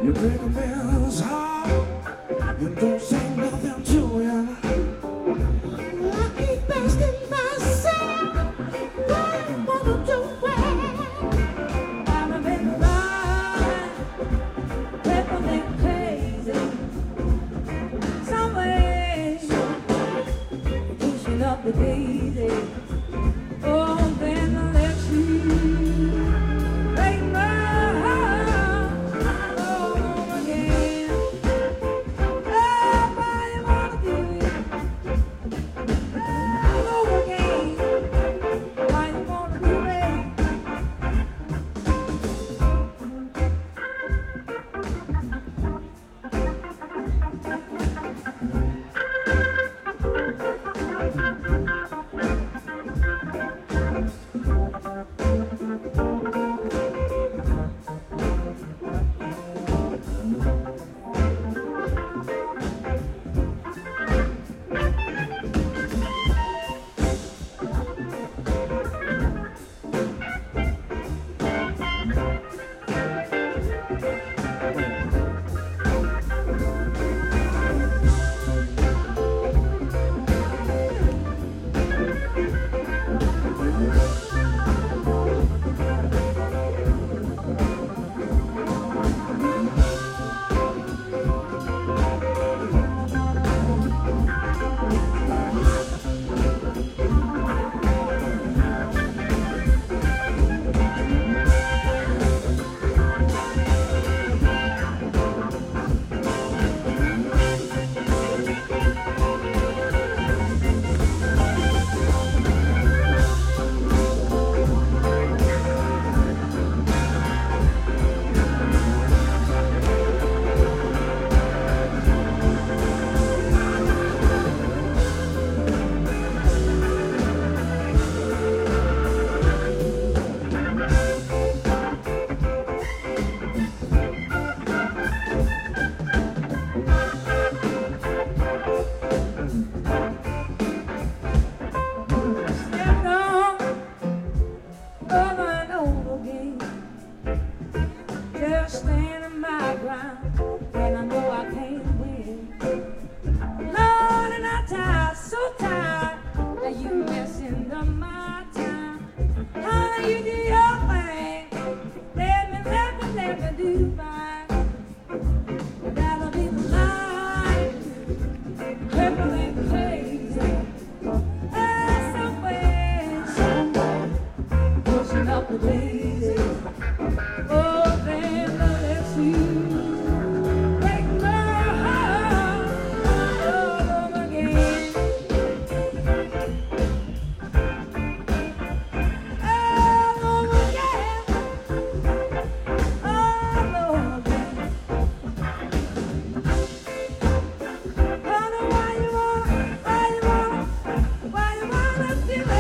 You break a man's heart and don't say nothing to him. I keep asking myself what I wanna do. I've been blind, crippling crazy, somewhere pushing up the daisy. Oh, then I let you break my heart all again. Oh, why you wanna do it all over again? Why you wanna do it? Stepped on over and over again, just standing my ground, and I know I can't win. Lord, and I'm tired, so tired, that you messing up my time. How you do your thing, let me do mine. That'll be the life, crippling crazy. Pushing up the daisy. Oh, then let's you break my heart all over again. All over again. All over again. Honey, why you wanna do it?